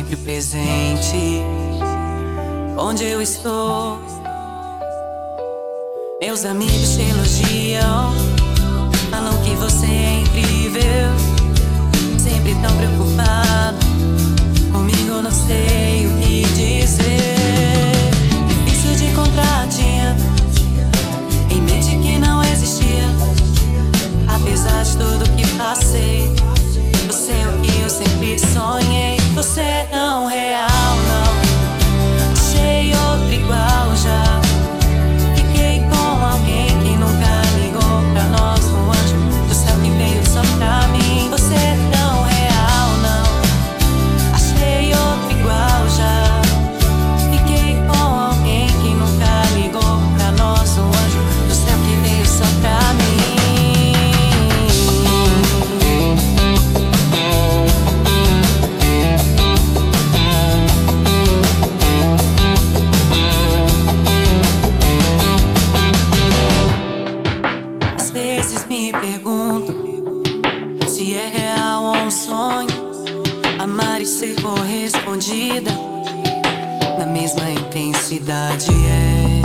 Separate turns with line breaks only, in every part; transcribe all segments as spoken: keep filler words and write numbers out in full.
sempre presente onde eu estou. Meus amigos te elogiam, falam que você é incrível, sempre tão preocupado comigo, não sei o que dizer. Difícil de encontrar, tinha em mente que não existia. Apesar de tudo que passei, você é o que eu sempre sonhei. Você é tão real, não achei outro igual já. Fiquei com alguém que nunca ligou pra nós, um anjo do céu que veio só pra mim. Você é tão real, não achei outro igual já. Fiquei com alguém que nunca ligou pra nós, um anjo do céu que veio só pra mim. Me pergunto se é real ou um sonho, amar e ser correspondida na mesma intensidade. É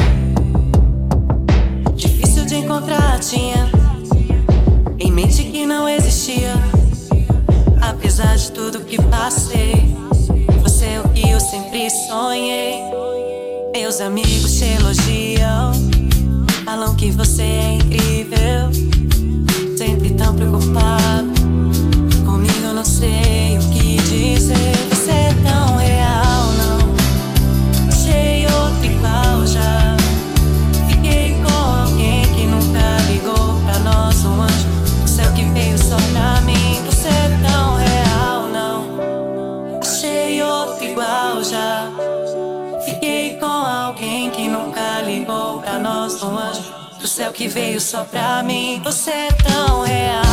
difícil de encontrar, tinha em mente que não existia. Apesar de tudo que passei, você é o que eu sempre sonhei. Meus amigos te elogiam, falam que você é incrível, sempre tão preocupado comigo, eu não sei o que dizer. Você é tão real, não achei outro igual já. Fiquei com alguém que nunca ligou pra nós, um anjo do céu que veio só pra mim. Você é tão real, não achei outro igual já. Fiquei com alguém que nunca ligou pra nós, um anjo do céu que veio só pra mim. Você é tão real.